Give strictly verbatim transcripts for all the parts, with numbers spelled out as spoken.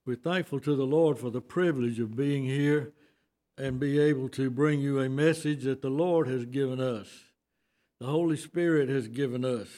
We're thankful to the Lord for the privilege of being here and be able to bring you a message that the Lord has given us. The Holy Spirit has given us.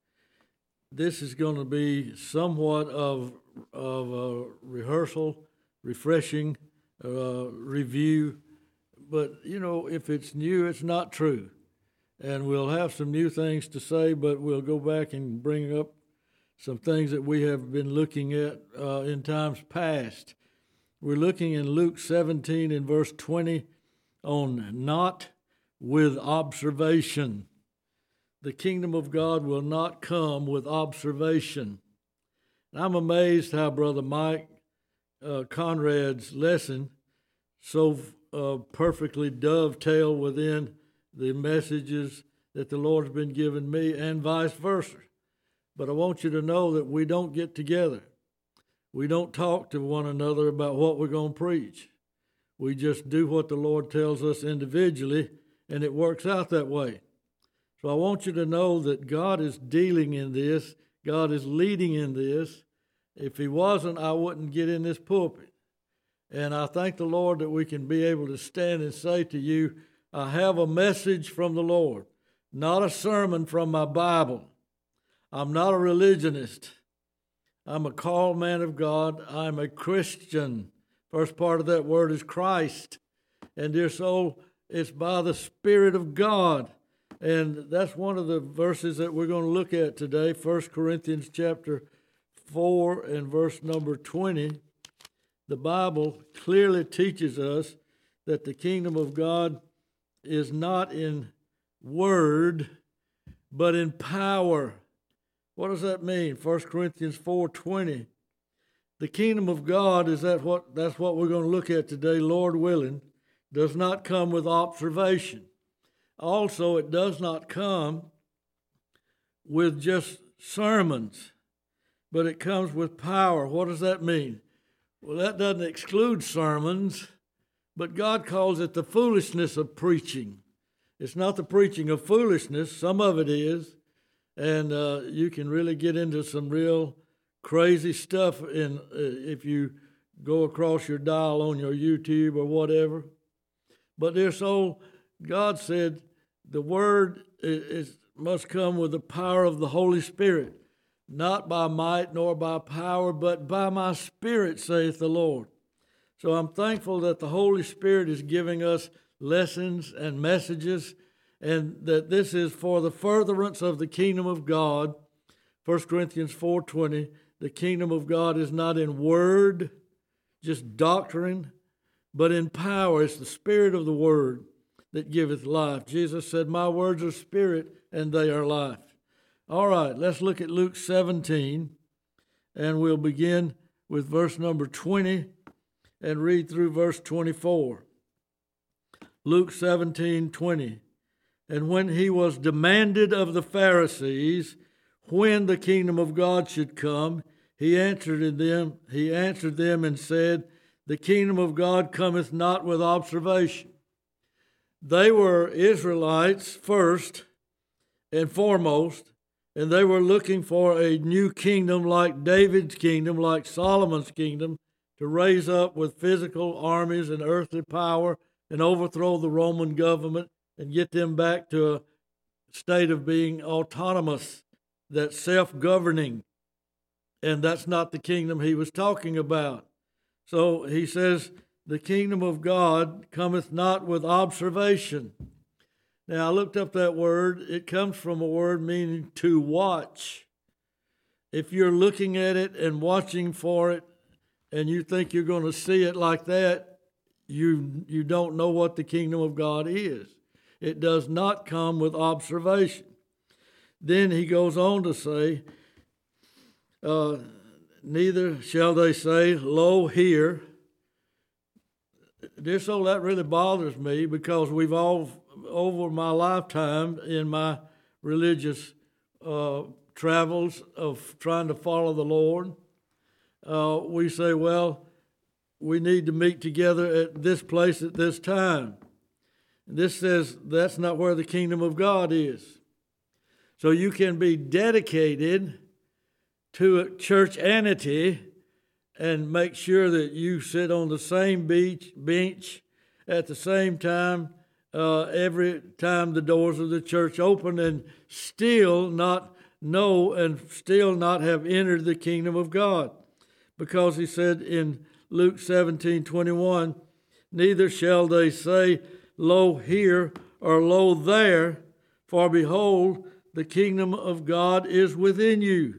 This is going to be somewhat of, of a rehearsal, refreshing, uh, review. But, you know, if it's new, it's not true. And we'll have some new things to say, but we'll go back and bring up some things that we have been looking at uh, in times past. We're looking in Luke seventeen and verse twenty on not with observation. The kingdom of God will not come with observation. And I'm amazed how Brother Mike uh, Conrad's lesson so uh, perfectly dovetail within the messages that the Lord's been giving me and vice versa. But I want you to know that we don't get together. We don't talk to one another about what we're going to preach. We just do what the Lord tells us individually, and it works out that way. So I want you to know that God is dealing in this. God is leading in this. If He wasn't, I wouldn't get in this pulpit. And I thank the Lord that we can be able to stand and say to you, I have a message from the Lord, not a sermon from my Bible. I'm not a religionist. I'm a called man of God. I'm a Christian. First part of that word is Christ. And dear soul, it's by the Spirit of God. And that's one of the verses that we're going to look at today, First Corinthians chapter four and verse number twenty. The Bible clearly teaches us that the kingdom of God is not in word, but in power. What does that mean? First Corinthians four twenty. The kingdom of God is that what that's what we're going to look at today, Lord willing, does not come with observation. Also, it does not come with just sermons, but it comes with power. What does that mean? Well, that doesn't exclude sermons, but God calls it the foolishness of preaching. It's not the preaching of foolishness. Some of it is. And uh, you can really get into some real crazy stuff in uh, if you go across your dial on your YouTube or whatever. But dear soul, God said the word is, is, must come with the power of the Holy Spirit, not by might nor by power, but by my Spirit, saith the Lord. So I'm thankful that the Holy Spirit is giving us lessons and messages, and that this is for the furtherance of the kingdom of God. First Corinthians four twenty, the kingdom of God is not in word, just doctrine, but in power. It's the spirit of the word that giveth life. Jesus said, my words are spirit and they are life. All right, let's look at Luke seventeen, and we'll begin with verse number twenty and read through verse twenty-four. Luke seventeen twenty. And when he was demanded of the Pharisees when the kingdom of God should come, he answered them, he answered them and said, the kingdom of God cometh not with observation. They were Israelites first and foremost, and they were looking for a new kingdom like David's kingdom, like Solomon's kingdom, to raise up with physical armies and earthly power and overthrow the Roman government and get them back to a state of being autonomous, that's self-governing. And that's not the kingdom he was talking about. So he says, the kingdom of God cometh not with observation. Now, I looked up that word. It comes from a word meaning to watch. If you're looking at it and watching for it, and you think you're going to see it like that, you you don't know what the kingdom of God is. It does not come with observation. Then he goes on to say, uh, neither shall they say, lo, here. Dear soul, that really bothers me because we've all, over my lifetime in my religious uh, travels of trying to follow the Lord, uh, we say, well, we need to meet together at this place at this time. This says that's not where the kingdom of God is. So you can be dedicated to churchanity and make sure that you sit on the same beach, bench at the same time uh, every time the doors of the church open, and still not know and still not have entered the kingdom of God. Because he said in Luke seventeen twenty-one, neither shall they say, lo here, or lo there, for behold, the kingdom of God is within you,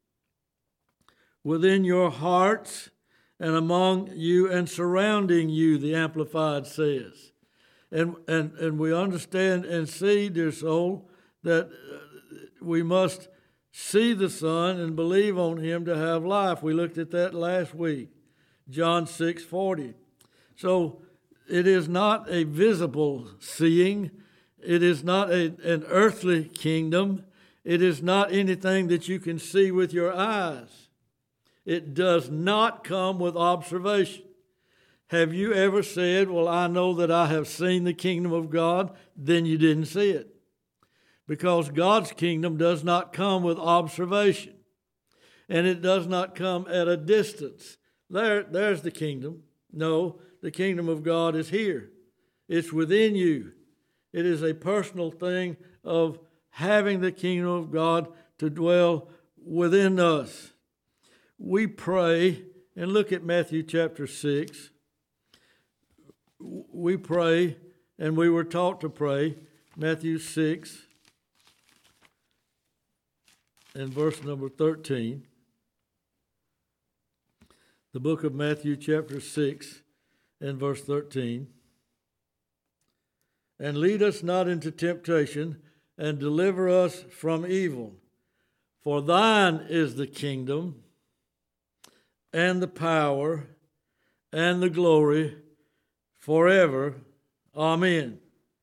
within your hearts, and among you and surrounding you, the Amplified says. And, and, and we understand and see, dear soul, that we must see the Son and believe on him to have life. We looked at that last week, John six forty. So it is not a visible seeing. It is not a, an earthly kingdom. It is not anything that you can see with your eyes. It does not come with observation. Have you ever said, well, I know that I have seen the kingdom of God? Then you didn't see it. Because God's kingdom does not come with observation. And it does not come at a distance. There, there's the kingdom. No, the kingdom of God is here. It's within you. It is a personal thing of having the kingdom of God to dwell within us. We pray, and look at Matthew chapter six. We pray, and we were taught to pray, Matthew six and verse number thirteen. The book of Matthew chapter six and verse thirteen. And lead us not into temptation, and deliver us from evil. For thine is the kingdom, and the power, and the glory, forever. Amen.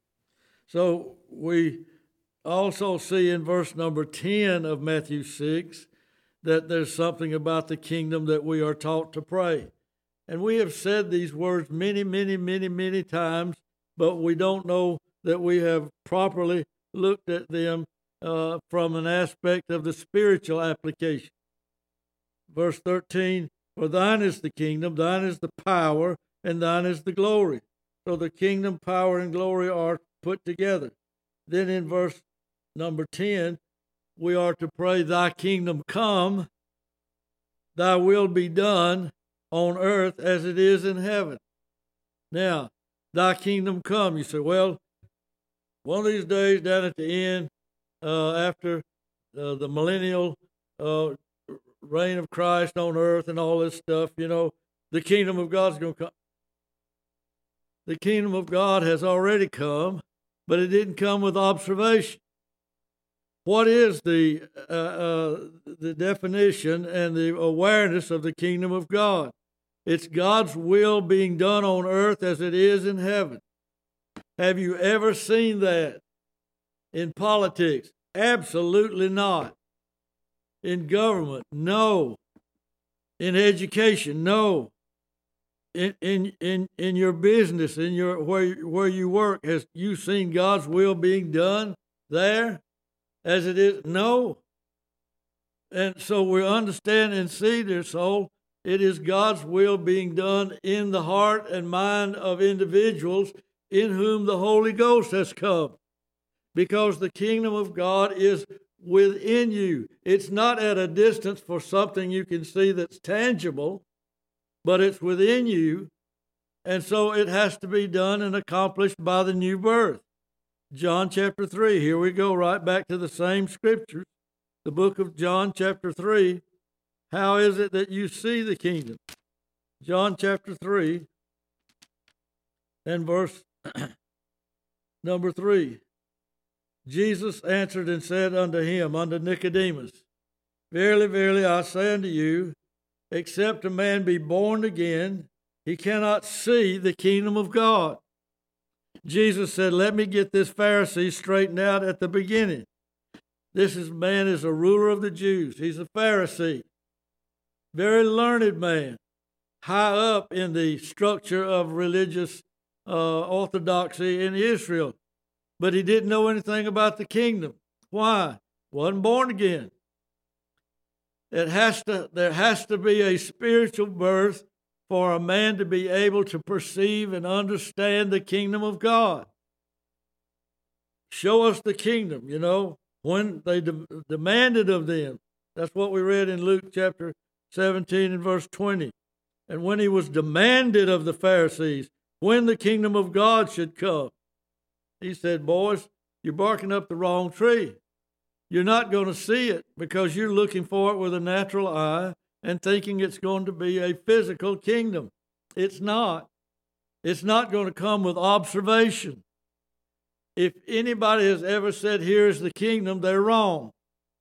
So we also see in verse number ten of Matthew six that there's something about the kingdom that we are taught to pray. And we have said these words many, many, many, many times, but we don't know that we have properly looked at them uh, from an aspect of the spiritual application. Verse thirteen, for thine is the kingdom, thine is the power, and thine is the glory. So the kingdom, power, and glory are put together. Then in verse number ten, we are to pray, thy kingdom come, thy will be done on earth as it is in heaven. Now, thy kingdom come. You say, well, one of these days down at the end, uh, after uh, the millennial uh, reign of Christ on earth and all this stuff, you know, the kingdom of God's going to come. The kingdom of God has already come, but it didn't come with observation. What is the uh, uh, the definition and the awareness of the kingdom of God? It's God's will being done on earth as it is in heaven. Have you ever seen that in politics? Absolutely not. In government? No. In education? No. In in in, in your business, in your where where you work, has you seen God's will being done there as it is? No. And so we understand and see, dear soul, it is God's will being done in the heart and mind of individuals in whom the Holy Ghost has come. Because the kingdom of God is within you. It's not at a distance for something you can see that's tangible, but it's within you. And so it has to be done and accomplished by the new birth. John chapter three, here we go right back to the same scriptures. The book of John chapter three. How is it that you see the kingdom? John chapter three and verse number three. Jesus answered and said unto him, unto Nicodemus, verily, verily, I say unto you, except a man be born again, he cannot see the kingdom of God. Jesus said, let me get this Pharisee straightened out at the beginning. This is, man is a ruler of the Jews. He's a Pharisee. Very learned man, high up in the structure of religious uh, orthodoxy in Israel. But he didn't know anything about the kingdom. Why? Wasn't born again. It has to, there has to be a spiritual birth for a man to be able to perceive and understand the kingdom of God. Show us the kingdom, you know, when they de- demanded of them. That's what we read in Luke chapter seventeen and verse twenty. And when he was demanded of the Pharisees when the kingdom of God should come, he said, boys, you're barking up the wrong tree. You're not going to see it because you're looking for it with a natural eye and thinking it's going to be a physical kingdom. It's not. It's not going to come with observation. If anybody has ever said, here's the kingdom, they're wrong.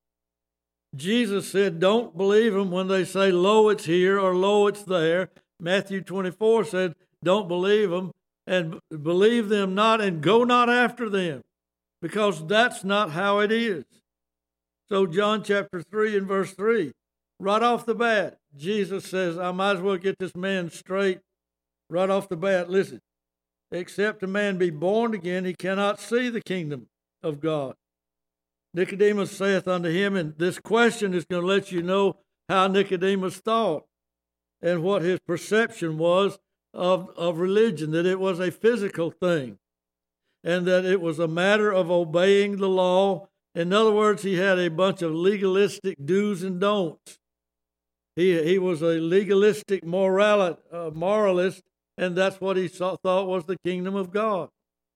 Jesus said, don't believe them when they say, lo, it's here or lo, it's there. Matthew twenty-four said, don't believe them and believe them not and go not after them, because that's not how it is. So John chapter three and verse three, right off the bat, Jesus says, I might as well get this man straight right off the bat. Listen, except a man be born again, he cannot see the kingdom of God. Nicodemus saith unto him, and this question is going to let you know how Nicodemus thought and what his perception was of, of religion, that it was a physical thing and that it was a matter of obeying the law. In other words, he had a bunch of legalistic do's and don'ts. He, he was a legalistic moral, uh, moralist, and that's what he saw, thought was the kingdom of God.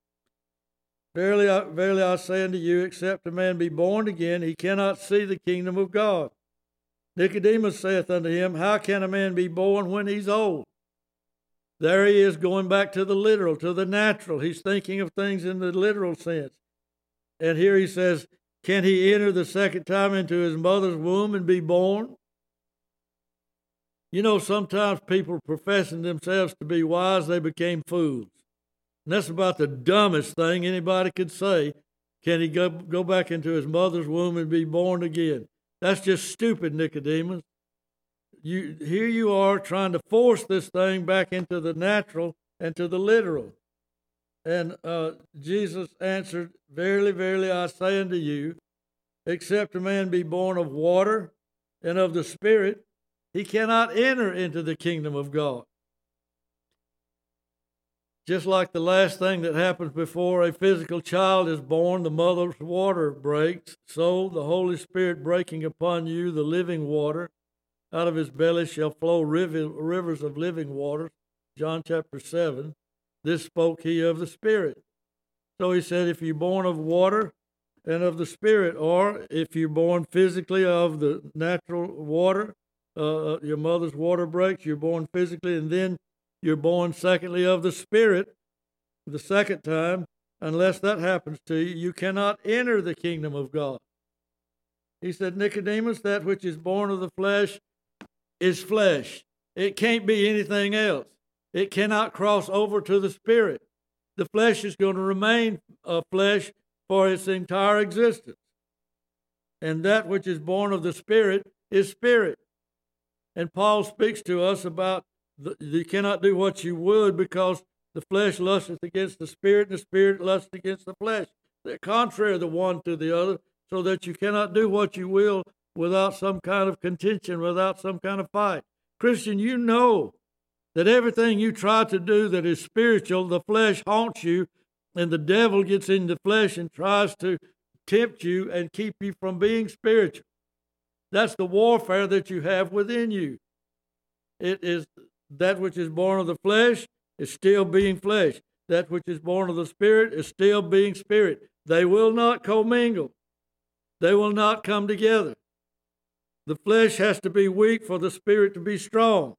Verily, I, verily I say unto you, except a man be born again, he cannot see the kingdom of God. Nicodemus saith unto him, how can a man be born when he's old? There he is going back to the literal, to the natural. He's thinking of things in the literal sense. And here he says, can he enter the second time into his mother's womb and be born? You know, sometimes people professing themselves to be wise, they became fools. And that's about the dumbest thing anybody could say. Can he go, go back into his mother's womb and be born again? That's just stupid, Nicodemus. You, here you are trying to force this thing back into the natural and to the literal. And uh, Jesus answered, verily, verily, I say unto you, except a man be born of water and of the Spirit, he cannot enter into the kingdom of God. Just like the last thing that happens before a physical child is born, the mother's water breaks, so the Holy Spirit breaking upon you, the living water, out of his belly shall flow river, rivers of living water. John chapter seven. This spoke he of the Spirit. So he said, if you're born of water and of the Spirit, or if you're born physically of the natural water, uh, your mother's water breaks, you're born physically, and then you're born, secondly, of the Spirit, the second time. Unless that happens to you, you cannot enter the kingdom of God. He said, Nicodemus, that which is born of the flesh is flesh. It can't be anything else. It cannot cross over to the Spirit. The flesh is going to remain a flesh for its entire existence. And that which is born of the Spirit is spirit. And Paul speaks to us about the, you cannot do what you would because the flesh lusteth against the Spirit, and the Spirit lusteth against the flesh. They're contrary the one to the other, so that you cannot do what you will without some kind of contention, without some kind of fight. Christian, you know that everything you try to do that is spiritual, the flesh haunts you, and the devil gets in the flesh and tries to tempt you and keep you from being spiritual. That's the warfare that you have within you. It is that which is born of the flesh is still being flesh. That which is born of the Spirit is still being spirit. They will not commingle. They will not come together. The flesh has to be weak for the Spirit to be strong.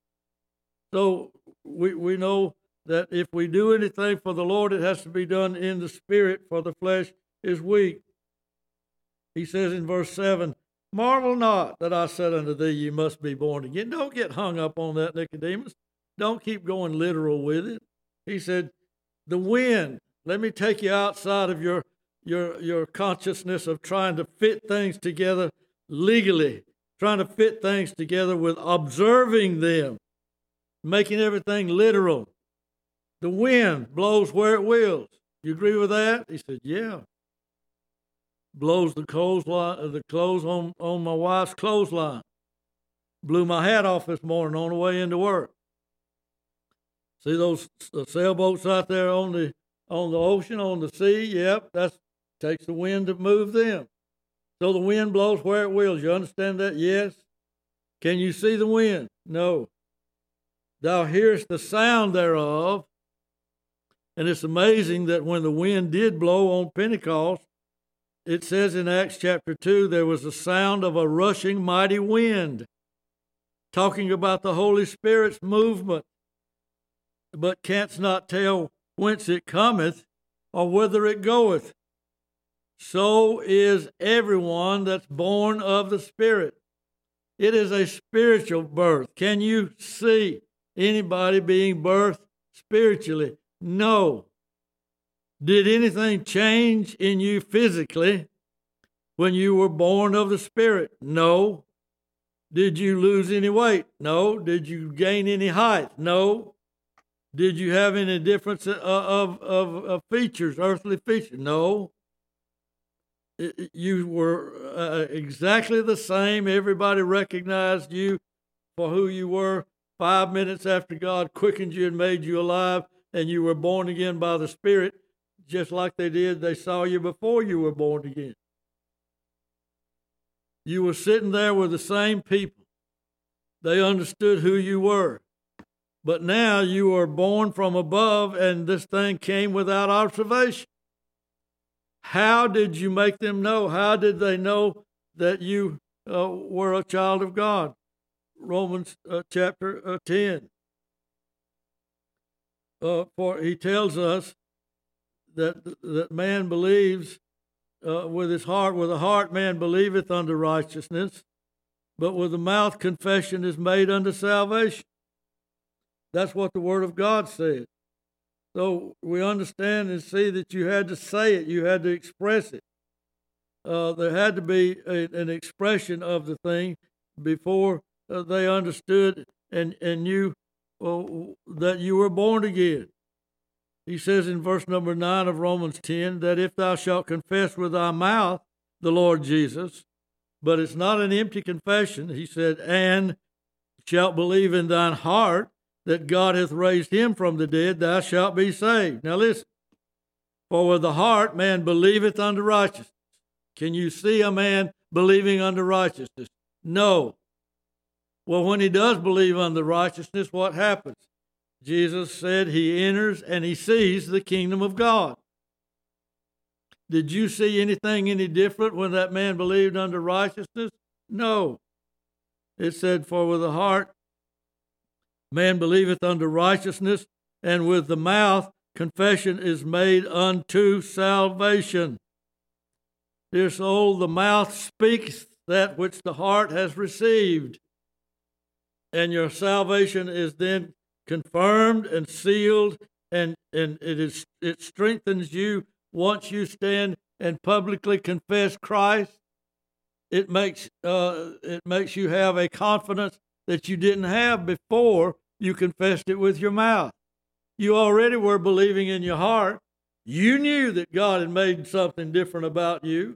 So we, we know that if we do anything for the Lord, it has to be done in the Spirit, for the flesh is weak. He says in verse seven, marvel not that I said unto thee, you must be born again. Don't get hung up on that, Nicodemus. Don't keep going literal with it. He said, the wind, let me take you outside of your, your, your consciousness of trying to fit things together legally, trying to fit things together with observing them, making everything literal. The wind blows where it wills. You agree with that? He said, yeah. blows the clothesline, the clothes on, on my wife's clothesline. Blew my hat off this morning on the way into work. See those sailboats out there on the on the ocean, on the sea? Yep, that takes the wind to move them. So the wind blows where it wills. You understand that? Yes. Can you see the wind? No. Thou hearest the sound thereof. And it's amazing that when the wind did blow on Pentecost, it says in Acts chapter two, there was the sound of a rushing mighty wind, talking about the Holy Spirit's movement. But canst not tell whence it cometh or whither it goeth. So is everyone that's born of the Spirit. It is a spiritual birth. Can you see anybody being birthed spiritually? No. Did anything change in you physically when you were born of the Spirit? No. Did you lose any weight? No. Did you gain any height? No. Did you have any difference of, of, of features, earthly features? No. You were uh, exactly the same. Everybody recognized you for who you were five minutes after God quickened you and made you alive, and you were born again by the Spirit, just like they did. They saw you before you were born again. You were sitting there with the same people. They understood who you were. But now you are born from above, and this thing came without observation. How did you make them know? How did they know that you uh, were a child of God? Romans uh, chapter uh, ten. Uh, for he tells us that that man believes uh, with his heart. With the heart man believeth unto righteousness, but with the mouth confession is made unto salvation. That's what the Word of God says. So we understand and see that you had to say it, you had to express it. Uh, there had to be a, an expression of the thing before uh, they understood and, and knew uh, that you were born again. He says in verse number nine of Romans ten that if thou shalt confess with thy mouth the Lord Jesus, but it's not an empty confession, he said, and shalt believe in thine heart that God hath raised him from the dead, thou shalt be saved. Now listen, for with the heart man believeth unto righteousness. Can you see a man believing unto righteousness? No. Well, when he does believe unto righteousness, what happens? Jesus said he enters and he sees the kingdom of God. Did you see anything any different when that man believed unto righteousness? No. It said, for with the heart man believeth unto righteousness, and with the mouth confession is made unto salvation. Dear soul, the mouth speaks that which the heart has received, and your salvation is then confirmed and sealed, and, and it is it strengthens you once you stand and publicly confess Christ. It makes uh, it makes you have a confidence that you didn't have before you confessed it with your mouth. You already were believing in your heart. You knew that God had made something different about you,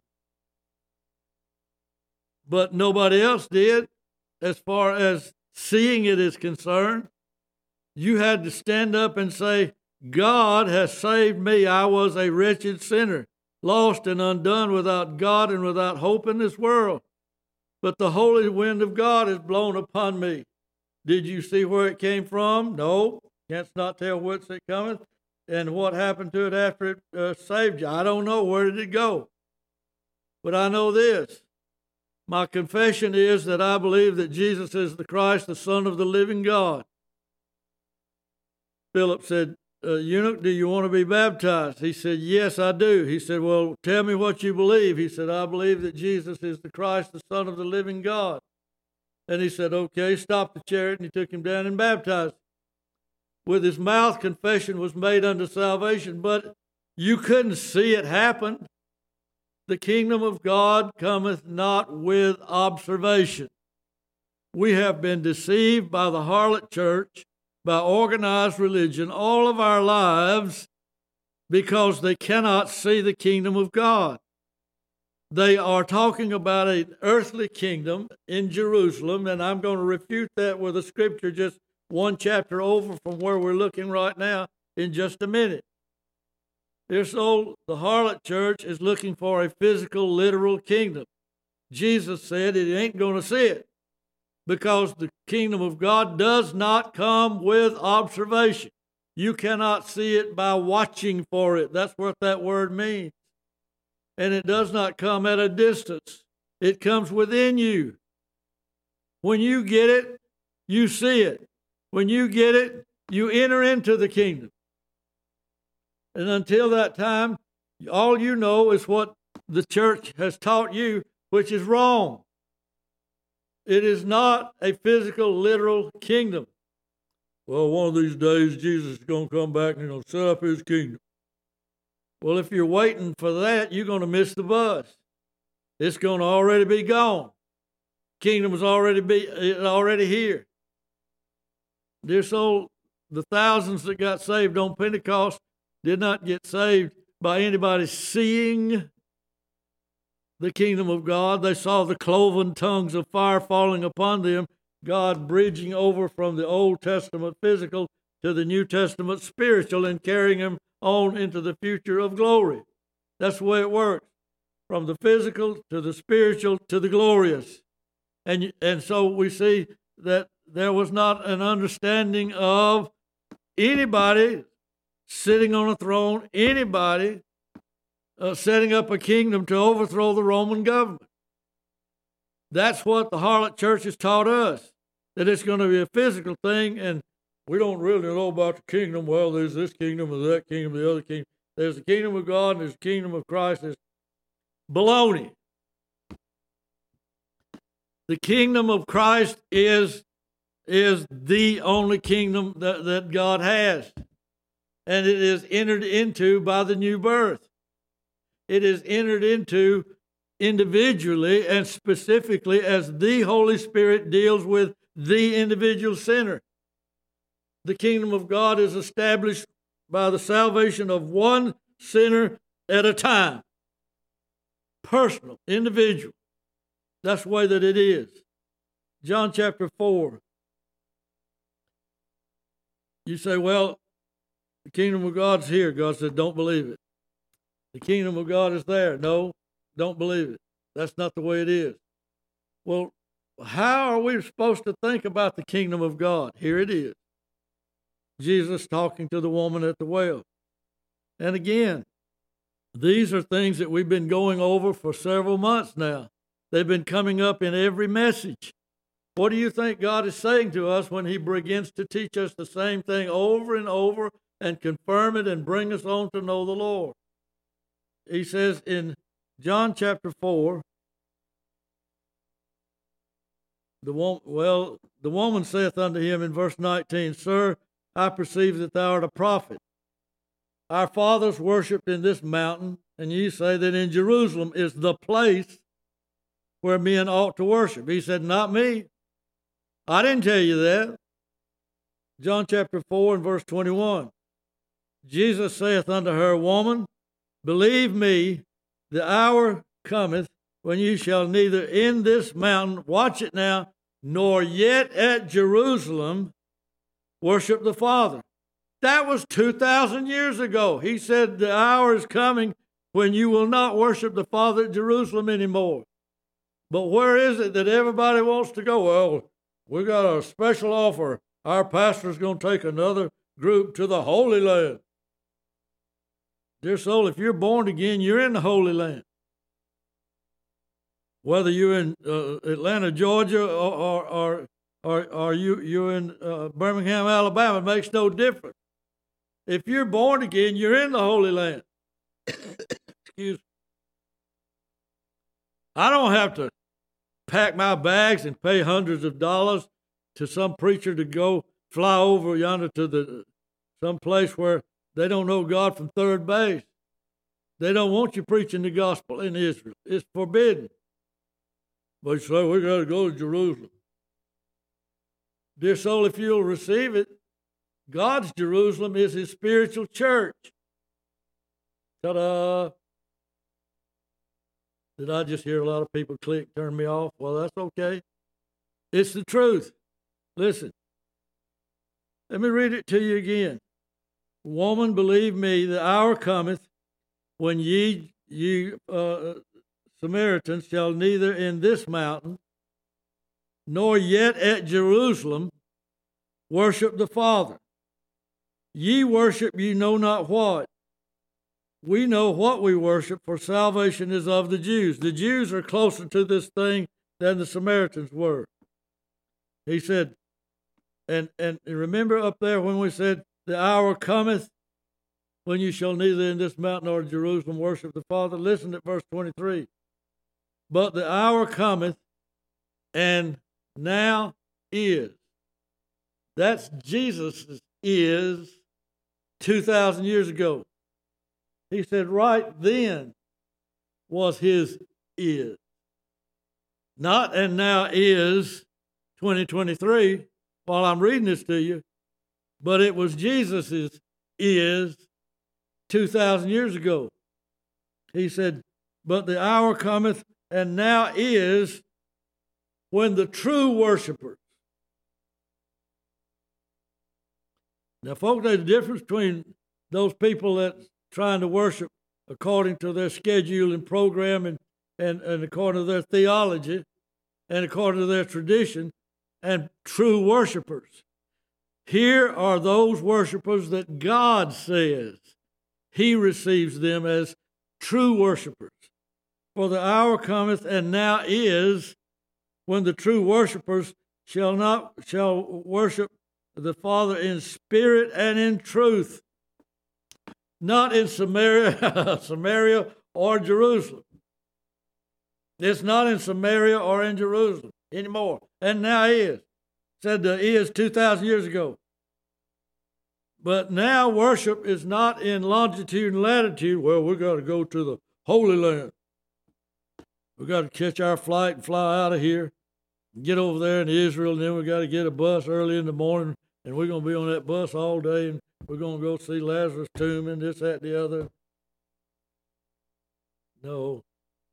but nobody else did as far as seeing it is concerned. You had to stand up and say, God has saved me. I was a wretched sinner, lost and undone, without God and without hope in this world. But the holy wind of God has blown upon me. Did you see where it came from? No. Canst not tell whence it cometh. And what happened to it after it uh, saved you? I don't know. Where did it go? But I know this. My confession is that I believe that Jesus is the Christ, the Son of the living God. Philip said, uh, eunuch, do you want to be baptized? He said, yes, I do. He said, well, tell me what you believe. He said, I believe that Jesus is the Christ, the Son of the living God. And he said, okay, stop the chariot, and he took him down and baptized. With his mouth, confession was made unto salvation, but you couldn't see it happen. The kingdom of God cometh not with observation. We have been deceived by the harlot church, by organized religion, all of our lives, because they cannot see the kingdom of God. They are talking about an earthly kingdom in Jerusalem, and I'm going to refute that with a scripture just one chapter over from where we're looking right now in just a minute. Dear soul, the harlot church is looking for a physical, literal kingdom. Jesus said it ain't going to see it because the kingdom of God does not come with observation. You cannot see it by watching for it. That's what that word means. And it does not come at a distance. It comes within you. When you get it, you see it. When you get it, you enter into the kingdom. And until that time, all you know is what the church has taught you, which is wrong. It is not a physical, literal kingdom. Well, one of these days, Jesus is going to come back and he's going to set up his kingdom. Well, if you're waiting for that, you're going to miss the bus. It's going to already be gone. Kingdom is already be already here. Dear soul, the thousands that got saved on Pentecost did not get saved by anybody seeing the kingdom of God. They saw the cloven tongues of fire falling upon them, God bridging over from the Old Testament physical to the New Testament spiritual and carrying them on into the future of glory. That's the way it works, from the physical to the spiritual to the glorious. And, and so we see that there was not an understanding of anybody sitting on a throne, anybody uh, setting up a kingdom to overthrow the Roman government. That's what the harlot church has taught us, that it's going to be a physical thing, and we don't really know about the kingdom. Well, there's this kingdom, or that kingdom, the other kingdom. There's the kingdom of God, and there's the kingdom of Christ. There's baloney. The kingdom of Christ is, is the only kingdom that, that God has. And it is entered into by the new birth. It is entered into individually and specifically as the Holy Spirit deals with the individual sinner. The kingdom of God is established by the salvation of one sinner at a time. Personal, individual. That's the way that it is. John chapter four. You say, well, the kingdom of God's here. God said, don't believe it. The kingdom of God is there. No, don't believe it. That's not the way it is. Well, how are we supposed to think about the kingdom of God? Here it is. Jesus talking to the woman at the well. And again, these are things that we've been going over for several months now. They've been coming up in every message. What do you think God is saying to us when he begins to teach us the same thing over and over and confirm it and bring us on to know the Lord? He says in John chapter four, the woman, well, the woman saith unto him in verse nineteen, Sir, I perceive that thou art a prophet. Our fathers worshipped in this mountain, and ye say that in Jerusalem is the place where men ought to worship. He said, not me. I didn't tell you that. John chapter four and verse twenty-one. Jesus saith unto her, Woman, believe me, the hour cometh when you shall neither in this mountain, watch it now, nor yet at Jerusalem worship the Father. That was two thousand years ago. He said the hour is coming when you will not worship the Father at Jerusalem anymore. But where is it that everybody wants to go? Well, we got a special offer. Our pastor's going to take another group to the Holy Land. Dear soul, if you're born again, you're in the Holy Land. Whether you're in uh, Atlanta, Georgia, or or, or, or, or you, you're in uh, Birmingham, Alabama, it makes no difference. If you're born again, you're in the Holy Land. Excuse me. I don't have to pack my bags and pay hundreds of dollars to some preacher to go fly over yonder to the some place where they don't know God from third base. They don't want you preaching the gospel in Israel. It's forbidden. But you say, we got to go to Jerusalem. Dear soul, if you'll receive it, God's Jerusalem is his spiritual church. Ta-da! Did I just hear a lot of people click, turn me off? Well, that's okay. It's the truth. Listen. Let me read it to you again. Woman, believe me, the hour cometh when ye, ye uh, Samaritans shall neither in this mountain nor yet at Jerusalem worship the Father. Ye worship ye know not what. We know what we worship, for salvation is of the Jews. The Jews are closer to this thing than the Samaritans were. He said, and, and remember up there when we said, the hour cometh when you shall neither in this mountain nor Jerusalem worship the Father. Listen to verse twenty-three. But the hour cometh, and now is. That's Jesus' is two thousand years ago. He said right then was his is. Not and now is twenty twenty-three while I'm reading this to you, but it was Jesus's is two thousand years ago. He said, but the hour cometh and now is when the true worshipers. Now, folks, there's a difference between those people that's trying to worship according to their schedule and program and, and, and according to their theology and according to their tradition and true worshipers. Here are those worshipers that God says he receives them as true worshipers. For the hour cometh and now is when the true worshipers shall not shall worship the Father in spirit and in truth, not in Samaria, Samaria or Jerusalem. It's not in Samaria or in Jerusalem anymore, and now is. Said the is two thousand years ago. But now worship is not in longitude and latitude. Well, we got to go to the Holy Land. We got to catch our flight and fly out of here, and get over there in Israel, and then we got to get a bus early in the morning, and we're going to be on that bus all day, and we're going to go see Lazarus' tomb and this, that, the other. No.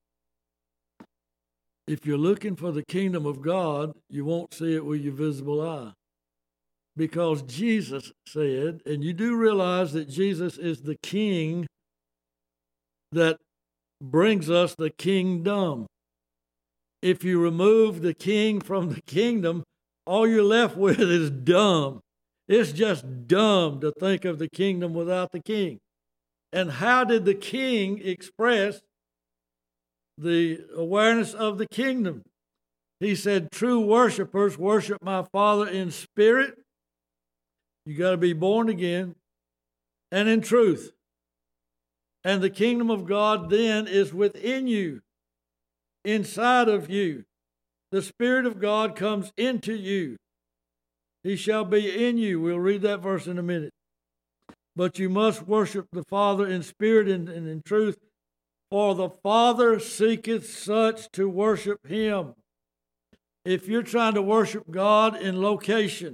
If you're looking for the kingdom of God, you won't see it with your visible eye. Because Jesus said, and you do realize that Jesus is the king that brings us the kingdom. If you remove the king from the kingdom, all you're left with is dumb. It's just dumb to think of the kingdom without the king. And how did the king express the awareness of the kingdom? He said, true worshipers worship my Father in spirit. You got to be born again, and in truth. And the kingdom of God then is within you, inside of you. The Spirit of God comes into you. He shall be in you. We'll read that verse in a minute. But you must worship the Father in spirit and, and in truth, for the Father seeketh such to worship him. If you're trying to worship God in location,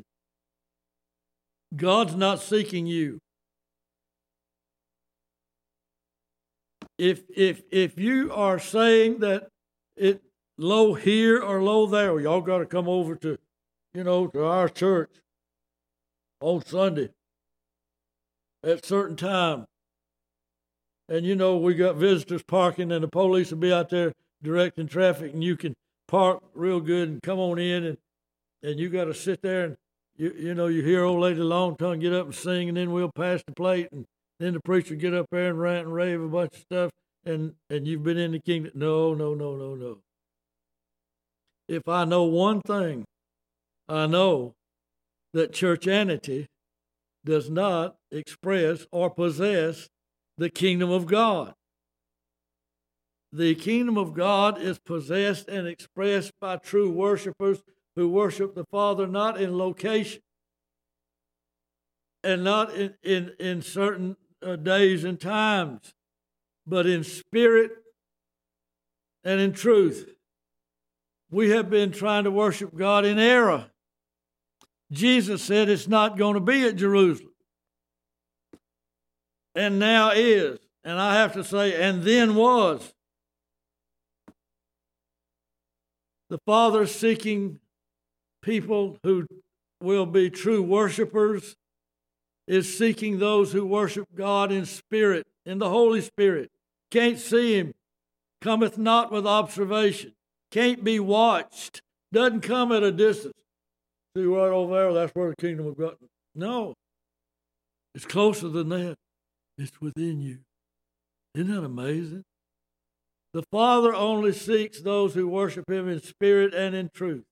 God's not seeking you. If if if you are saying that it low here or low there, well, y'all got to come over to, you know, to our church on Sunday at certain time. And, you know, we got visitors parking and the police will be out there directing traffic, and you can park real good and come on in, and, and you got to sit there and, you you know, you hear old lady Long Tongue get up and sing, and then we'll pass the plate, and then the preacher get up there and rant and rave a bunch of stuff, and, and you've been in the kingdom. No, no, no, no, no. If I know one thing, I know that churchianity does not express or possess the kingdom of God. The kingdom of God is possessed and expressed by true worshipers who worship the Father not in location and not in, in, in certain uh, days and times, but in spirit and in truth. We have been trying to worship God in error. Jesus said it's not going to be at Jerusalem. And now is. And I have to say, and then was. The Father is seeking people who will be true worshipers, is seeking those who worship God in spirit, in the Holy Spirit. Can't see him, cometh not with observation, can't be watched, doesn't come at a distance. See right over there, that's where the kingdom of God. No, it's closer than that. It's within you. Isn't that amazing? The Father only seeks those who worship him in spirit and in truth.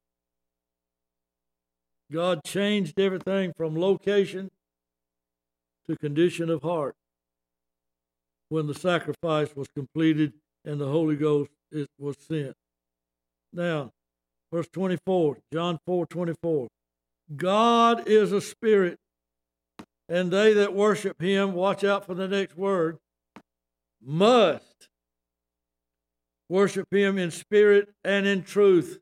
God changed everything from location to condition of heart when the sacrifice was completed and the Holy Ghost was sent. Now, verse twenty-four, John four twenty-four. God is a spirit, and they that worship him, watch out for the next word, must worship him in spirit and in truth.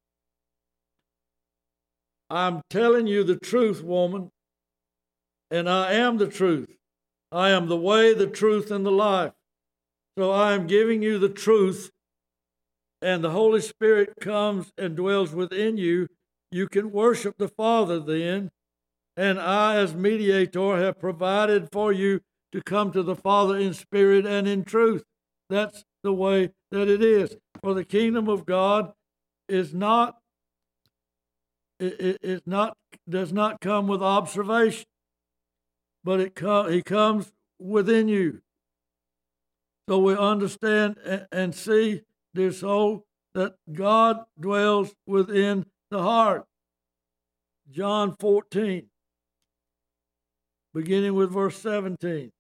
I'm telling you the truth, woman, and I am the truth. I am the way, the truth, and the life. So I am giving you the truth, and the Holy Spirit comes and dwells within you. You can worship the Father then, and I, as mediator, have provided for you to come to the Father in spirit and in truth. That's the way that it is. For the kingdom of God is not, it, it, it not does not come with observation, but it com- he comes within you. So we understand and, and see, dear soul, that God dwells within the heart. John fourteen, beginning with verse seventeen.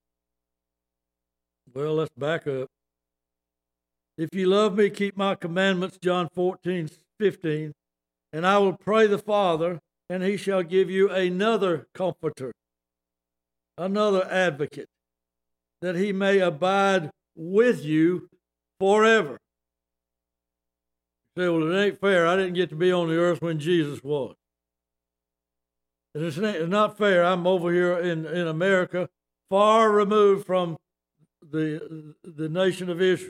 Well, let's back up. If you love me, keep my commandments, John fourteen, fifteen. And I will pray the Father, and he shall give you another comforter, another advocate, that he may abide with you forever. You say, well, it ain't fair. I didn't get to be on the earth when Jesus was. And it's not fair. I'm over here in, in America, far removed from the, the nation of Israel.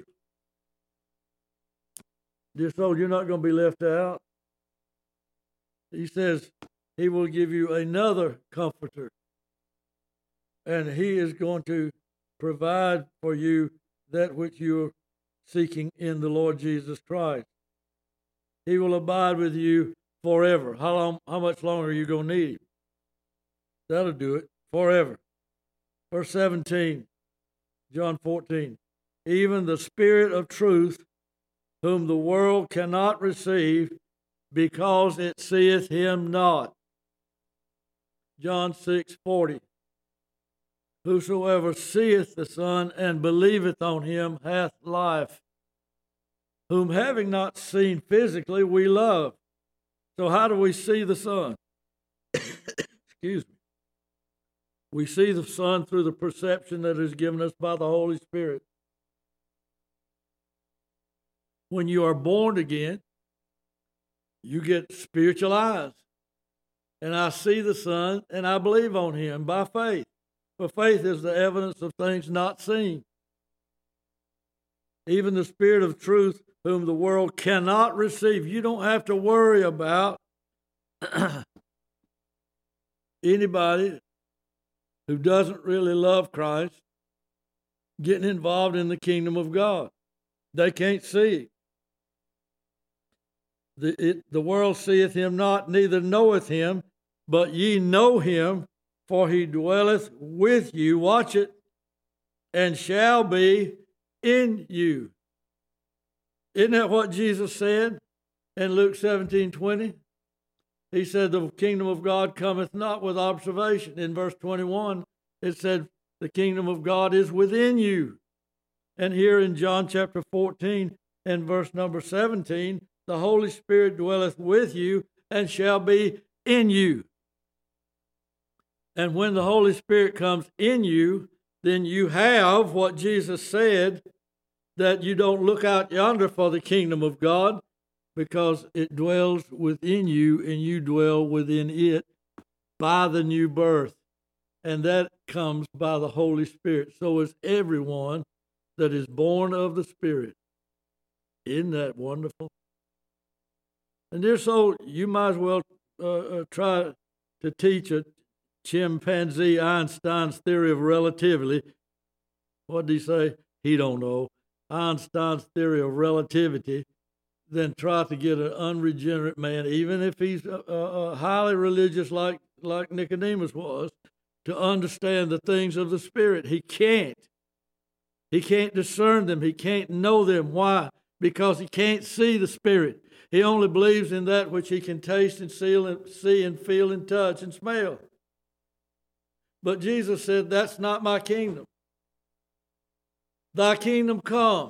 Dear soul, you're not going to be left out. He says he will give you another comforter, and he is going to provide for you that which you're seeking in the Lord Jesus Christ. He will abide with you forever. How long? How much longer are you going to need him? That'll do it. Forever. Verse seventeen, John fourteen. Even the Spirit of truth, whom the world cannot receive, because it seeth him not. John six forty. Whosoever seeth the Son and believeth on him hath life, whom having not seen physically we love. So how do we see the Son? Excuse me. We see the Son through the perception that is given us by the Holy Spirit. When you are born again, you get spiritual eyes. And I see the Son, and I believe on him by faith. For faith is the evidence of things not seen. Even the Spirit of truth, whom the world cannot receive. You don't have to worry about anybody who doesn't really love Christ getting involved in the kingdom of God. They can't see. The, it, the world seeth him not, neither knoweth him, but ye know him, for he dwelleth with you, watch it, and shall be in you. Isn't that what Jesus said in Luke seventeen twenty? He said, the kingdom of God cometh not with observation. In verse twenty-one, it said, the kingdom of God is within you. And here in John chapter fourteen and verse number seventeen, the Holy Spirit dwelleth with you and shall be in you. And when the Holy Spirit comes in you, then you have what Jesus said, that you don't look out yonder for the kingdom of God, because it dwells within you and you dwell within it by the new birth. And that comes by the Holy Spirit. So is everyone that is born of the Spirit. Isn't that wonderful? And dear soul, you might as well uh, uh, try to teach a chimpanzee Einstein's theory of relativity. What did he say? He don't know. Einstein's theory of relativity, then try to get an unregenerate man, even if he's uh, uh, highly religious like, like Nicodemus was, to understand the things of the Spirit. He can't. He can't discern them. He can't know them. Why? Because he can't see the Spirit. He only believes in that which he can taste and see and, see and feel and touch and smell. But Jesus said, that's not my kingdom. Thy kingdom come.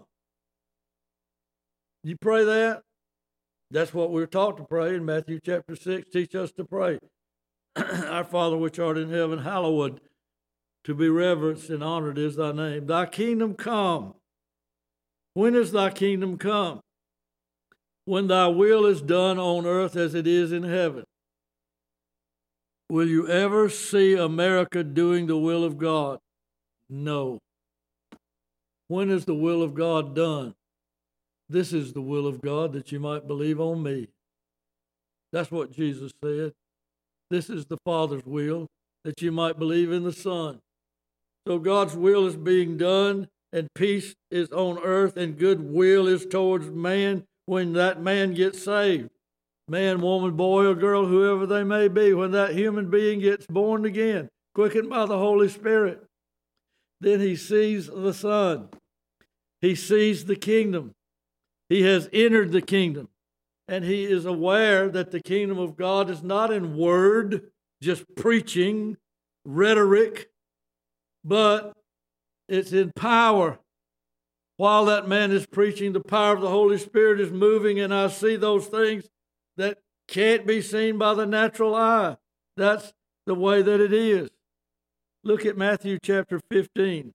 You pray that? That's what we're taught to pray in Matthew chapter six. Teach us to pray. Our Father which art in heaven, hallowed to be reverenced and honored is thy name. Thy kingdom come. When is thy kingdom come? When thy will is done on earth as it is in heaven. Will you ever see America doing the will of God? No. When is the will of God done? This is the will of God, that you might believe on me. That's what Jesus said. This is the Father's will, that you might believe in the Son. So God's will is being done, and peace is on earth, and goodwill is towards man when that man gets saved. Man, woman, boy, or girl, whoever they may be, when that human being gets born again, quickened by the Holy Spirit, then he sees the Son. He sees the kingdom. He has entered the kingdom. And he is aware that the kingdom of God is not in word, just preaching, rhetoric, but it's in power. While that man is preaching, the power of the Holy Spirit is moving, and I see those things that can't be seen by the natural eye. That's the way that it is. Look at Matthew chapter fifteen.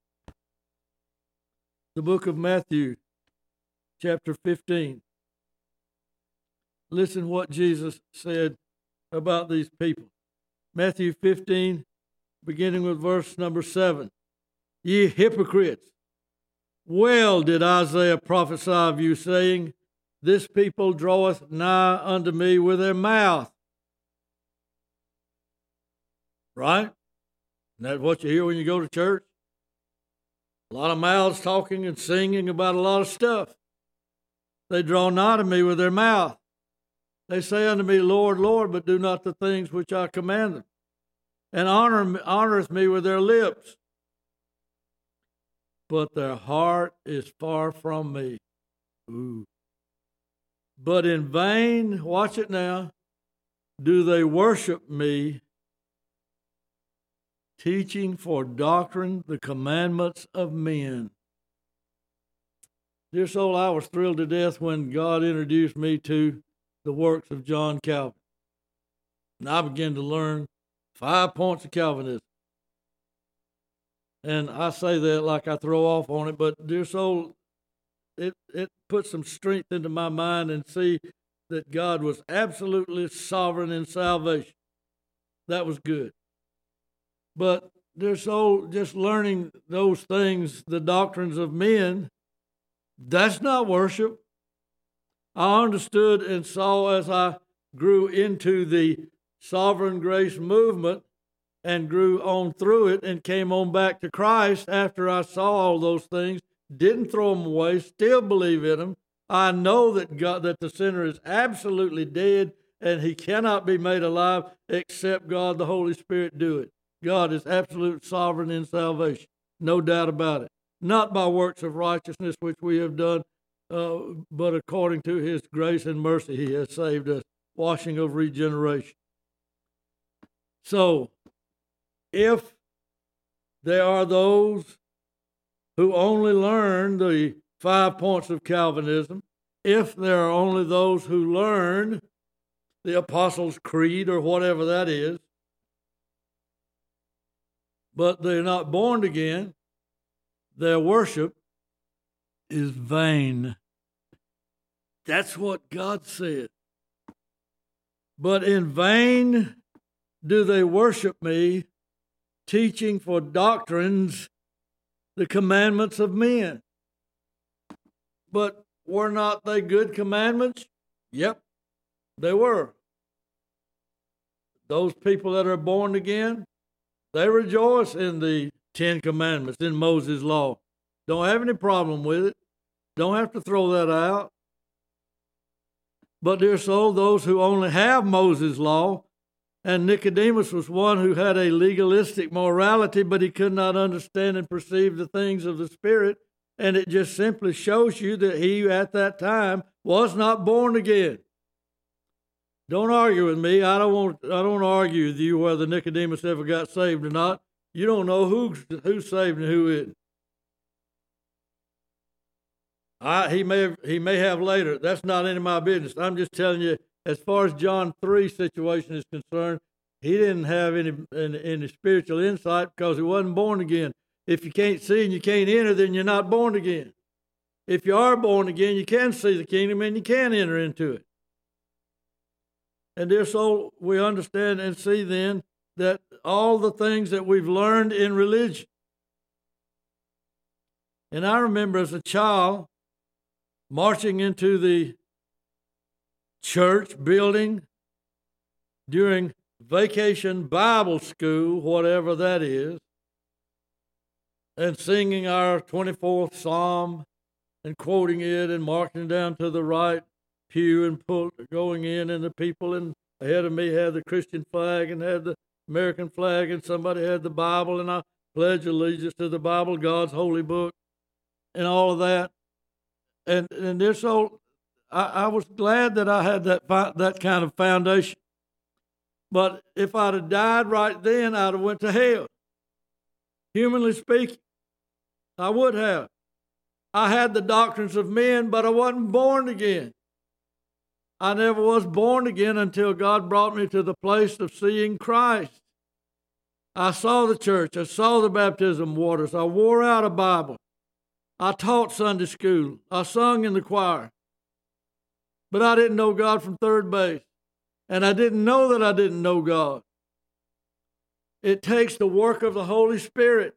The book of Matthew chapter fifteen. Listen what Jesus said about these people. Matthew fifteen, beginning with verse number seven. Ye hypocrites, well did Isaiah prophesy of you, saying, this people draweth nigh unto me with their mouth. Right? Isn't that what you hear when you go to church? A lot of mouths talking and singing about a lot of stuff. They draw nigh to me with their mouth. They say unto me, Lord, Lord, but do not the things which I command them. And honor, honoreth me with their lips. But their heart is far from me. Ooh. But in vain, watch it now, do they worship me, teaching for doctrine the commandments of men. Dear soul, I was thrilled to death when God introduced me to the works of John Calvin. And I began to learn five points of Calvinism. And I say that like I throw off on it, but dear soul, it, it put some strength into my mind and see that God was absolutely sovereign in salvation. That was good. But dear soul, just learning those things, the doctrines of men, that's not worship. I understood and saw as I grew into the sovereign grace movement and grew on through it and came on back to Christ after I saw all those things, didn't throw them away, still believe in them. I know that God, that the sinner is absolutely dead and he cannot be made alive except God, the Holy Spirit, do it. God is absolute sovereign in salvation, no doubt about it. Not by works of righteousness which we have done, uh, but according to his grace and mercy he has saved us, washing of regeneration. So, if there are those who only learn the five points of Calvinism, if there are only those who learn the Apostles' Creed or whatever that is, but they're not born again, their worship is vain. That's what God said. But in vain do they worship me, teaching for doctrines the commandments of men. But were not they good commandments? Yep. They were. Those people that are born again, they rejoice in the Ten Commandments, in Moses' law. Don't have any problem with it. Don't have to throw that out. But dear soul, those who only have Moses' law, and Nicodemus was one who had a legalistic morality, but he could not understand and perceive the things of the Spirit, and it just simply shows you that he at that time was not born again. Don't argue with me. I don't want. I don't argue with you whether Nicodemus ever got saved or not. You don't know who who's saved and who isn't. I, he may have, he may have later. That's not any of my business. I'm just telling you, as far as John three situation is concerned, he didn't have any, any any spiritual insight because he wasn't born again. If you can't see and you can't enter, then you're not born again. If you are born again, you can see the kingdom and you can enter into it. And dear soul, we understand and see then that all the things that we've learned in religion. And I remember as a child marching into the church building during vacation Bible school, whatever that is, and singing our twenty-fourth Psalm and quoting it and marching down to the right pew and pull, going in, and the people in, ahead of me had the Christian flag and had the American flag, and somebody had the Bible, and I pledge allegiance to the Bible, God's holy book, and all of that. And and this so I, I was glad that I had that that kind of foundation. But if I'd have died right then, I'd have went to hell. Humanly speaking, I would have. I had the doctrines of men, but I wasn't born again. I never was born again until God brought me to the place of seeing Christ. I saw the church. I saw the baptism waters. I wore out a Bible. I taught Sunday school. I sung in the choir. But I didn't know God from third base. And I didn't know that I didn't know God. It takes the work of the Holy Spirit.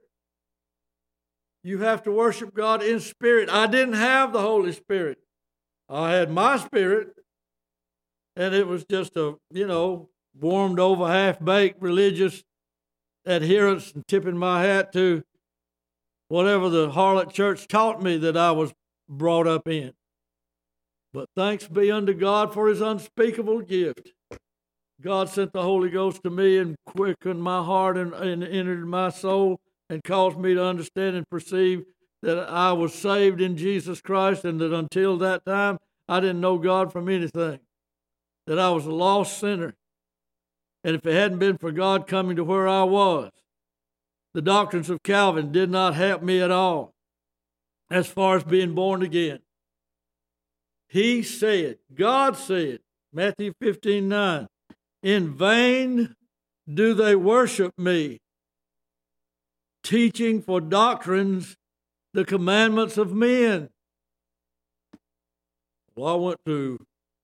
You have to worship God in spirit. I didn't have the Holy Spirit. I had my spirit. And it was just a, you know, warmed over, half-baked religious adherence and tipping my hat to whatever the harlot church taught me that I was brought up in. But thanks be unto God for his unspeakable gift. God sent the Holy Ghost to me and quickened my heart and, and entered my soul and caused me to understand and perceive that I was saved in Jesus Christ, and that until that time I didn't know God from anything. That I was a lost sinner. And if it hadn't been for God coming to where I was, the doctrines of Calvin did not help me at all as far as being born again. He said, God said, Matthew fifteen nine, in vain do they worship me, teaching for doctrines the commandments of men. Well, I went to,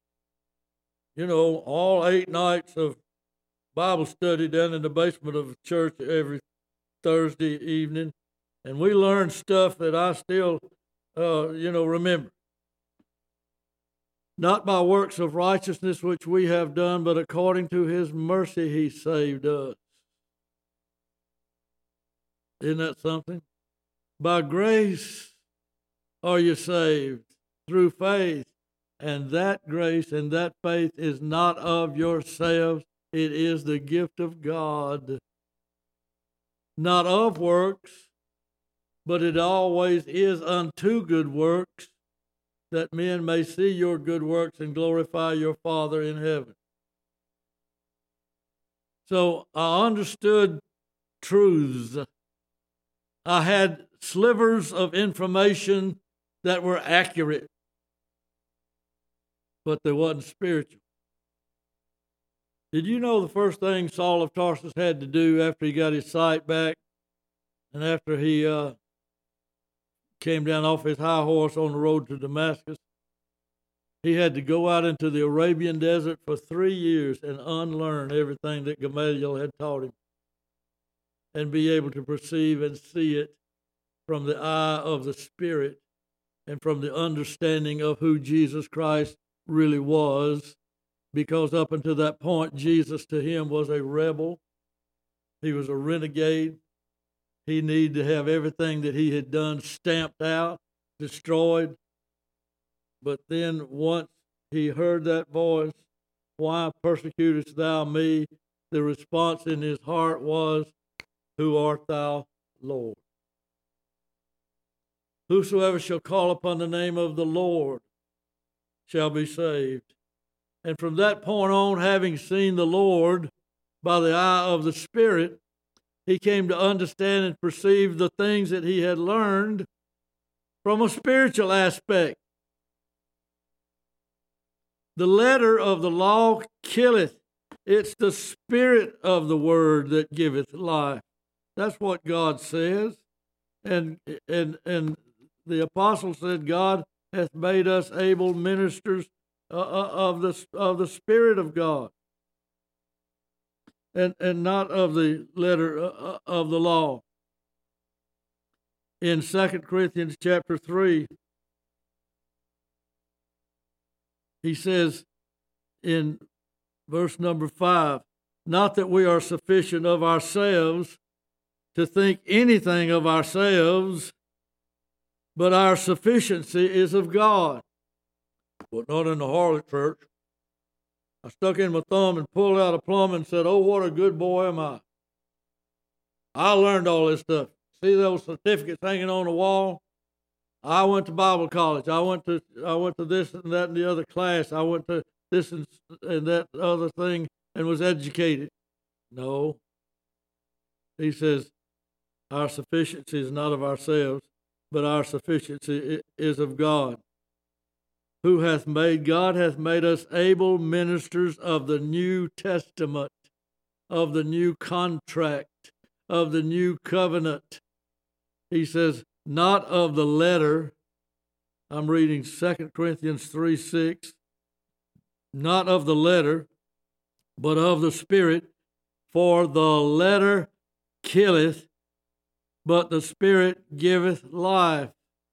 you know, all eight nights of Bible study down in the basement of the church every Thursday evening, and we learned stuff that I still, uh, you know, remember. Not by works of righteousness which we have done, but according to his mercy he saved us. Isn't that something? By grace are you saved through faith, and that grace and that faith is not of yourselves. It is the gift of God. Not of works, but it always is unto good works, that men may see your good works and glorify your Father in heaven. So I understood truths. I had slivers of information that were accurate, but they wasn't spiritual. Did you know the first thing Saul of Tarsus had to do after he got his sight back and after he uh, came down off his high horse on the road to Damascus? He had to go out into the Arabian desert for three years and unlearn everything that Gamaliel had taught him and be able to perceive and see it from the eye of the Spirit and from the understanding of who Jesus Christ really was, because up until that point, Jesus to him was a rebel. He was a renegade. He needed to have everything that he had done stamped out, destroyed. But then once he heard that voice, "Why persecutest thou me?" the response in his heart was, "Who art thou, Lord?" Whosoever shall call upon the name of the Lord shall be saved. And from that point on, having seen the Lord by the eye of the Spirit, he came to understand and perceive the things that he had learned from a spiritual aspect. The letter of the law killeth. It's the spirit of the word that giveth life. That's what God says. And and and the apostle said, God hath made us able ministers uh, of the of the Spirit of God, and and not of the letter uh, of the law. In Second Corinthians chapter three, he says in verse number five, "Not that we are sufficient of ourselves to think anything of ourselves, but our sufficiency is of God." But not in the harlot church. I stuck in my thumb and pulled out a plum and said, "Oh, what a good boy am I. I learned all this stuff. See those certificates hanging on the wall? I went to Bible college. I went to I went to this and that and the other class. I went to this and, and that other thing and was educated." No. He says, our sufficiency is not of ourselves, but our sufficiency is of God, who hath made, God hath made us able ministers of the New Testament, of the new contract, of the new covenant. He says, not of the letter. I'm reading Second Corinthians three six. Not of the letter, but of the Spirit. For the letter killeth, but the Spirit giveth life.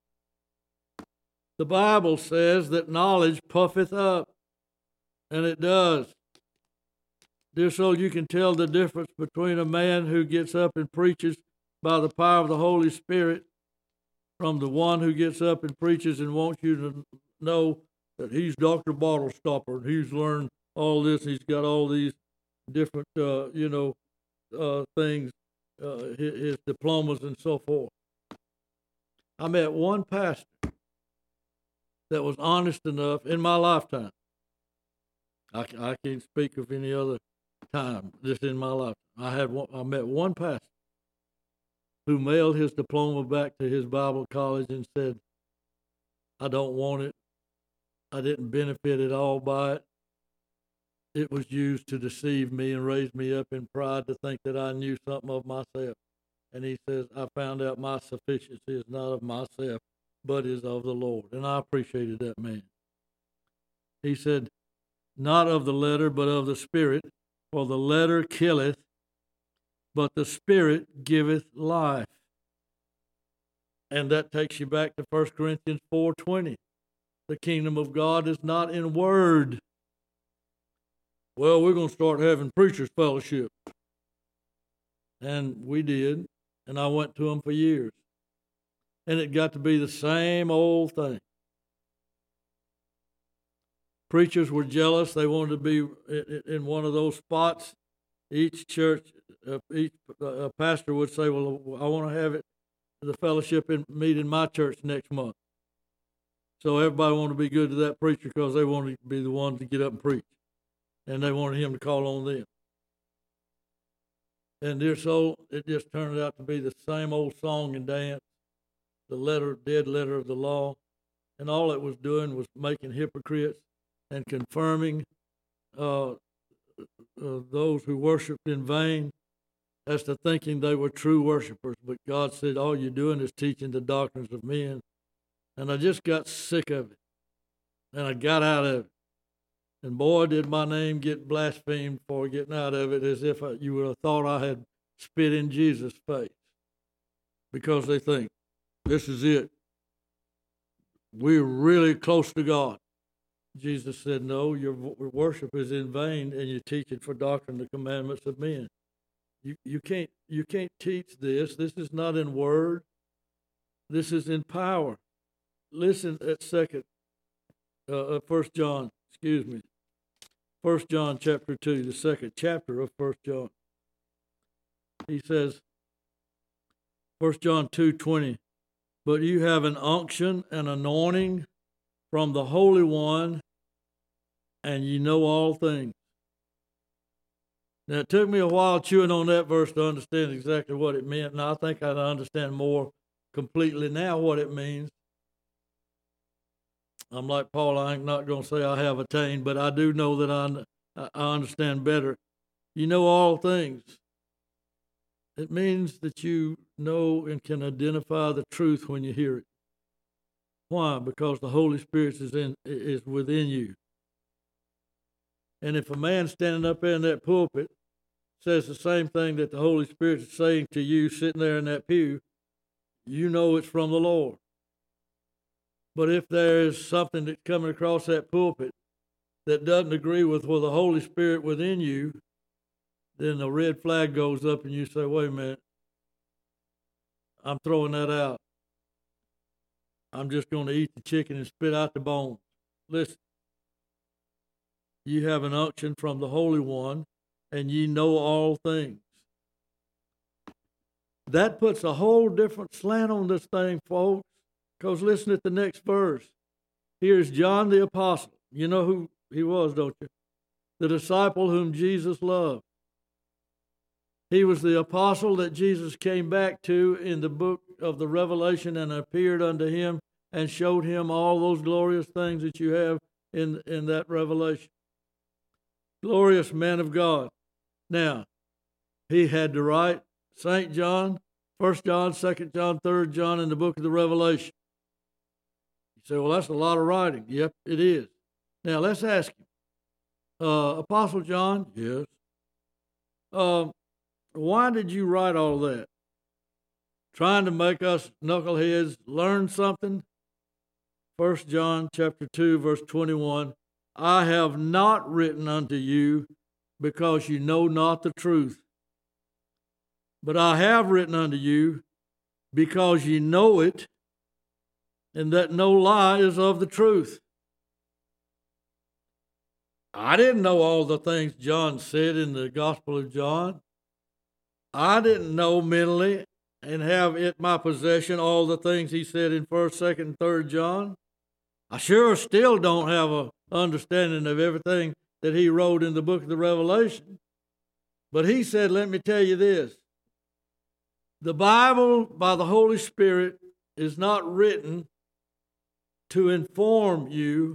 The Bible says that knowledge puffeth up, and it does. Dear soul, you can tell the difference between a man who gets up and preaches by the power of the Holy Spirit from the one who gets up and preaches and wants you to know that he's Doctor Bottle Stopper and he's learned all this. He's got all these different, uh, you know, uh, things, uh, his, his diplomas and so forth. I met one pastor that was honest enough in my lifetime. I, I can't speak of any other time, just in my life. I had one, I met one pastor who mailed his diploma back to his Bible college and said, "I don't want it. I didn't benefit at all by it. It was used to deceive me and raise me up in pride to think that I knew something of myself." And he says, "I found out my sufficiency is not of myself, but is of the Lord." And I appreciated that man. He said, not of the letter, but of the Spirit. For the letter killeth, but the Spirit giveth life. And that takes you back to First Corinthians four twenty. The kingdom of God is not in word. Well, we're going to start having preachers' fellowship. And we did. And I went to them for years. And it got to be the same old thing. Preachers were jealous. They wanted to be in one of those spots. Each church, uh, each uh, pastor would say, "Well, I want to have it, the fellowship and meet in my church next month." So everybody wanted to be good to that preacher because they wanted to be the ones to get up and preach. And they wanted him to call on them. And dear soul, it just turned out to be the same old song and dance, the letter, dead letter of the law. And all it was doing was making hypocrites and confirming uh, uh, those who worshiped in vain as to thinking they were true worshipers. But God said, all you're doing is teaching the doctrines of men. And I just got sick of it. And I got out of it. And boy, did my name get blasphemed for getting out of it, as if I, you would have thought I had spit in Jesus' face. Because they think, this is it. We're really close to God. Jesus said, no, your worship is in vain, and you teach it for doctrine, the commandments of men. You you can't you can't teach this. This is not in word. This is in power. Listen at second, uh, uh, First John. Excuse me, First John chapter two, the second chapter of First John. He says, First John two twenty, but you have an unction and anointing from the Holy One, and you know all things. Now, it took me a while chewing on that verse to understand exactly what it meant, and I think I understand more completely now what it means. I'm like Paul, I'm not going to say I have attained, but I do know that I, I understand better. You know all things. It means that you know and can identify the truth when you hear it. Why? Because the Holy Spirit is in is within you. And if a man standing up in that pulpit says the same thing that the Holy Spirit is saying to you sitting there in that pew, you know it's from the Lord. But if there is something that's coming across that pulpit that doesn't agree with what the Holy Spirit within you, then the red flag goes up and you say, wait a minute, I'm throwing that out. I'm just going to eat the chicken and spit out the bones. Listen, you have an unction from the Holy One, and ye know all things. That puts a whole different slant on this thing, folks, because listen at the next verse. Here's John the Apostle. You know who he was, don't you? The disciple whom Jesus loved. He was the apostle that Jesus came back to in the book of the Revelation and appeared unto him and showed him all those glorious things that you have in, in that Revelation. Glorious man of God. Now, he had to write Saint John, First John, Second John, Third John in the book of the Revelation. You say, well, that's a lot of writing. Yep, it is. Now, let's ask him. Uh, Apostle John, yes. Um, why did you write all that? Trying to make us knuckleheads learn something? First John chapter two, verse twenty-one, I have not written unto you because you know not the truth, but I have written unto you because ye know it, and that no lie is of the truth. I didn't know all the things John said in the Gospel of John. I didn't know mentally and have at my possession all the things he said in First, Second, and Third John. I sure still don't have an understanding of everything that he wrote in the book of the Revelation. But he said, let me tell you this. The Bible, by the Holy Spirit, is not written to inform you.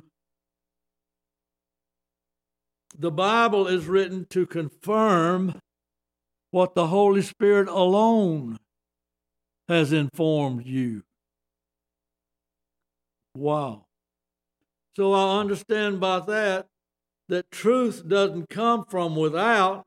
The Bible is written to confirm what the Holy Spirit alone has informed you. Wow. So I understand by that that truth doesn't come from without.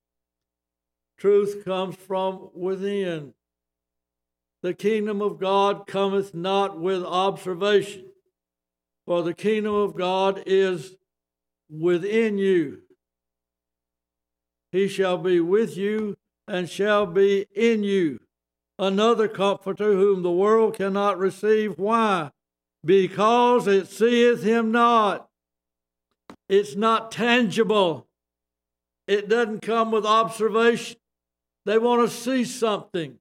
Truth comes from within. The kingdom of God cometh not with observation, for the kingdom of God is within you. He shall be with you and shall be in you. Another comforter whom the world cannot receive. Why? Because it seeth him not. It's not tangible. It doesn't come with observation. They want to see something.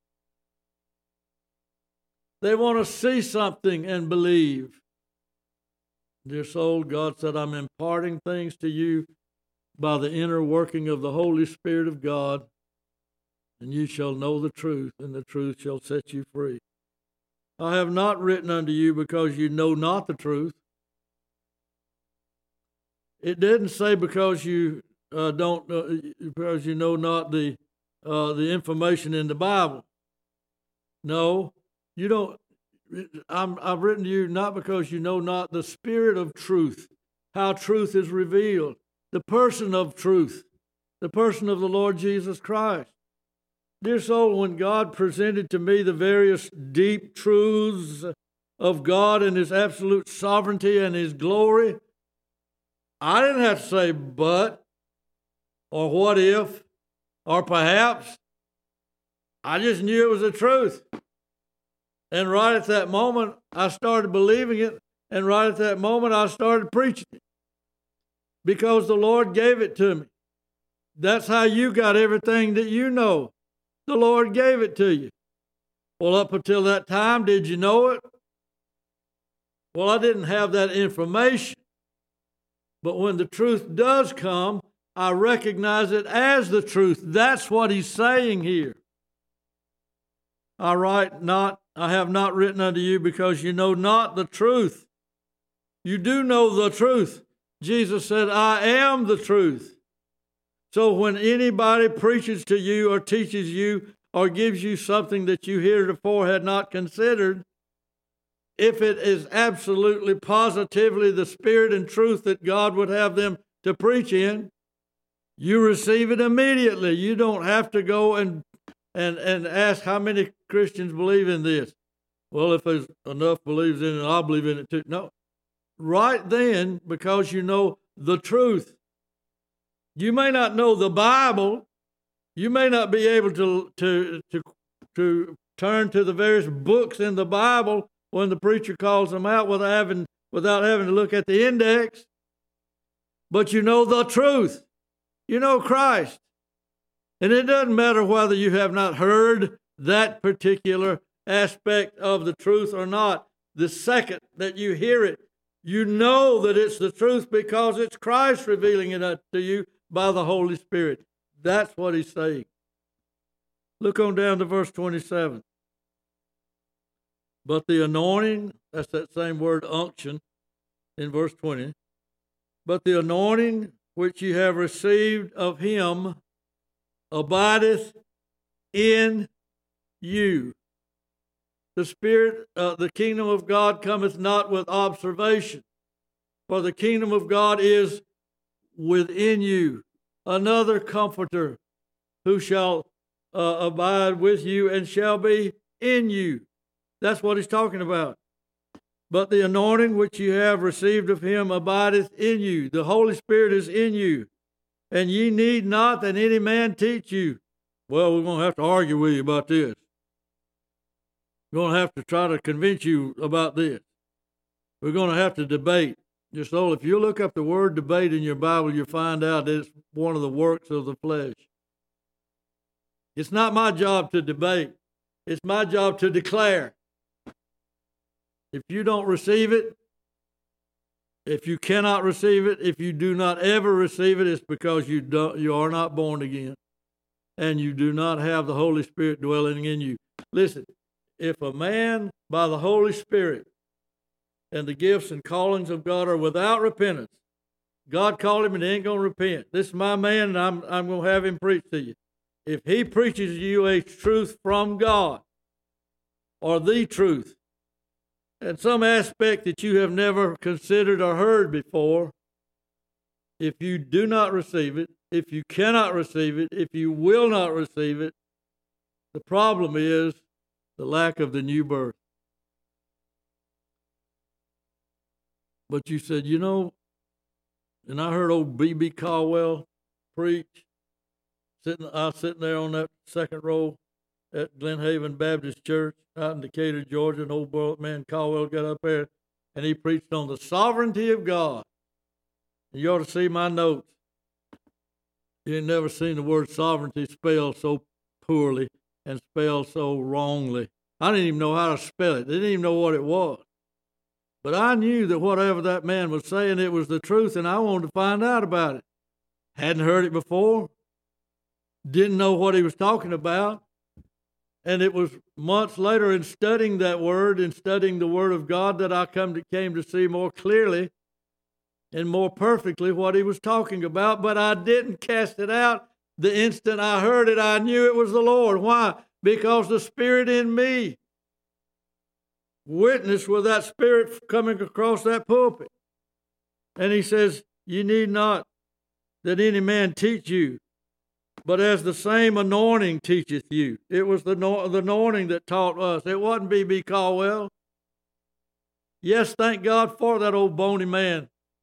They want to see something and believe. Dear soul, God said, I'm imparting things to you by the inner working of the Holy Spirit of God, and you shall know the truth, and the truth shall set you free. I have not written unto you because you know not the truth. It didn't say because you uh, don't, uh, because you know not the uh, the information in the Bible. No, you don't. I'm, I've written to you not because you know not the spirit of truth, how truth is revealed, the person of truth, the person of the Lord Jesus Christ. Dear soul, when God presented to me the various deep truths of God and His absolute sovereignty and His glory, I didn't have to say but, or what if, or perhaps. I just knew it was the truth. And right at that moment, I started believing it. And right at that moment, I started preaching it. Because the Lord gave it to me. That's how you got everything that you know. The Lord gave it to you. Well, up until that time, did you know it? Well, I didn't have that information. But when the truth does come, I recognize it as the truth. That's what he's saying here. I write not, I have not written unto you because you know not the truth. You do know the truth. Jesus said, I am the truth. So when anybody preaches to you or teaches you or gives you something that you heretofore had not considered, if it is absolutely positively the spirit and truth that God would have them to preach in, you receive it immediately. You don't have to go and and and ask how many Christians believe in this. Well, if there's enough believes in it, I'll believe in it too. No. Right then, because you know the truth. You may not know the Bible. You may not be able to to to to turn to the various books in the Bible when the preacher calls them out without having without having to look at the index. But you know the truth. You know Christ. And it doesn't matter whether you have not heard that particular aspect of the truth or not. The second that you hear it, you know that it's the truth because it's Christ revealing it to you by the Holy Spirit. That's what he's saying. Look on down to verse twenty-seven. But the anointing, that's that same word unction in verse twenty. But the anointing which ye have received of him abideth in you. The Spirit, uh, the kingdom of God cometh not with observation, for the kingdom of God is within you. Another comforter who shall uh, abide with you and shall be in you. That's what he's talking about. But the anointing which you have received of him abideth in you. The Holy Spirit is in you. And ye need not that any man teach you. Well, we're going to have to argue with you about this. We're going to have to try to convince you about this. We're going to have to debate. Just so if you look up the word debate in your Bible, you'll find out that it's one of the works of the flesh. It's not my job to debate. It's my job to declare. If you don't receive it, if you cannot receive it, if you do not ever receive it, it's because you don't, you are not born again, and you do not have the Holy Spirit dwelling in you. Listen, if a man by the Holy Spirit and the gifts and callings of God are without repentance, God called him and he ain't going to repent. This is my man, and I'm I'm going to have him preach to you. If he preaches you a truth from God, or the truth, and some aspect that you have never considered or heard before, if you do not receive it, if you cannot receive it, if you will not receive it, the problem is the lack of the new birth. But you said, you know, and I heard old B B Caldwell preach. Sitting, I was sitting there on that second row at Glen Haven Baptist Church out in Decatur, Georgia. An old man Caldwell got up there and he preached on the sovereignty of God. And you ought to see my notes. You ain't never seen the word sovereignty spelled so poorly and spelled so wrongly. I didn't even know how to spell it. They didn't even know what it was. But I knew that whatever that man was saying, it was the truth, and I wanted to find out about it. Hadn't heard it before. Didn't know what he was talking about. And it was months later in studying that word and studying the Word of God that I come to, came to see more clearly and more perfectly what he was talking about. But I didn't cast it out. The instant I heard it, I knew it was the Lord. Why? Because the Spirit in me witnessed with that Spirit coming across that pulpit. And he says, you need not that any man teach you, but as the same anointing teacheth you. It was the, the anointing that taught us. It wasn't B B Caldwell. Yes, thank God for that old bony man.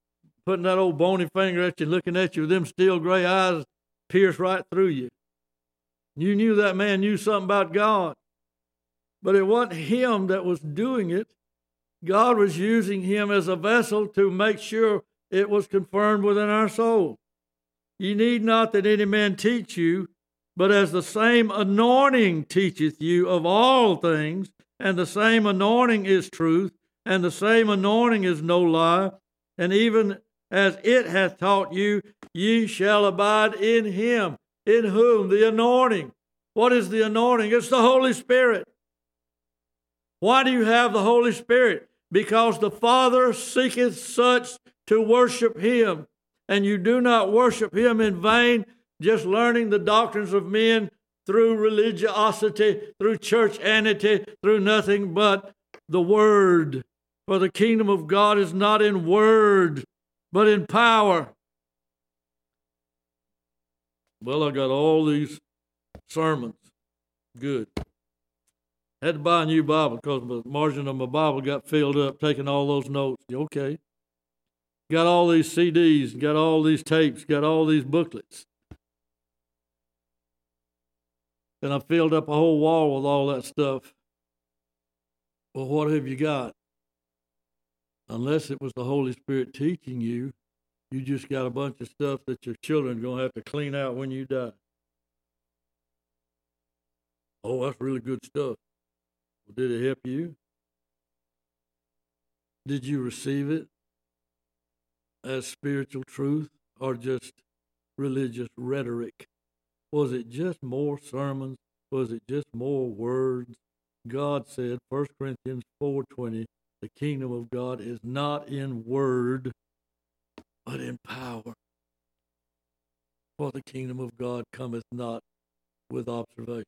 putting that old bony finger at you, looking at you with them steel gray eyes, pierce right through you. You knew that man knew something about God. But it wasn't him that was doing it. God was using him as a vessel to make sure it was confirmed within our soul. Ye need not that any man teach you, but as the same anointing teacheth you of all things, and the same anointing is truth, and the same anointing is no lie, and even as it hath taught you, ye shall abide in him. In whom? The anointing. What is the anointing? It's the Holy Spirit. Why do you have the Holy Spirit? Because the Father seeketh such to worship him. And you do not worship him in vain, just learning the doctrines of men through religiosity, through churchanity, through nothing but the Word. For the kingdom of God is not in word, but in power. Well, I got all these sermons. Good. Had to buy a new Bible because the margin of my Bible got filled up, taking all those notes. Okay. Got all these C Ds, got all these tapes, got all these booklets. And I filled up a whole wall with all that stuff. Well, what have you got? Unless it was the Holy Spirit teaching you, you just got a bunch of stuff that your children are going to have to clean out when you die. Oh, that's really good stuff. Well, did it help you? Did you receive it as spiritual truth or just religious rhetoric? Was it just more sermons? Was it just more words? God said, First Corinthians four twenty, the kingdom of God is not in word, but in power. For the kingdom of God cometh not with observation.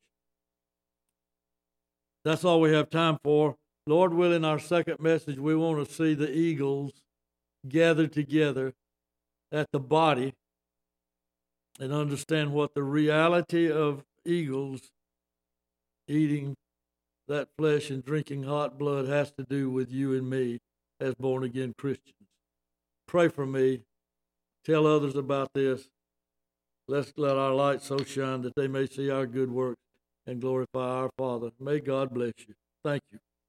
That's all we have time for. Lord willing, our second message, we want to see the eagles gathered together at the body and understand what the reality of eagles eating that flesh and drinking hot blood has to do with you and me as born-again Christians. Pray for me. Tell others about this. Let's let our light so shine that they may see our good works and glorify our Father. May God bless you. Thank you.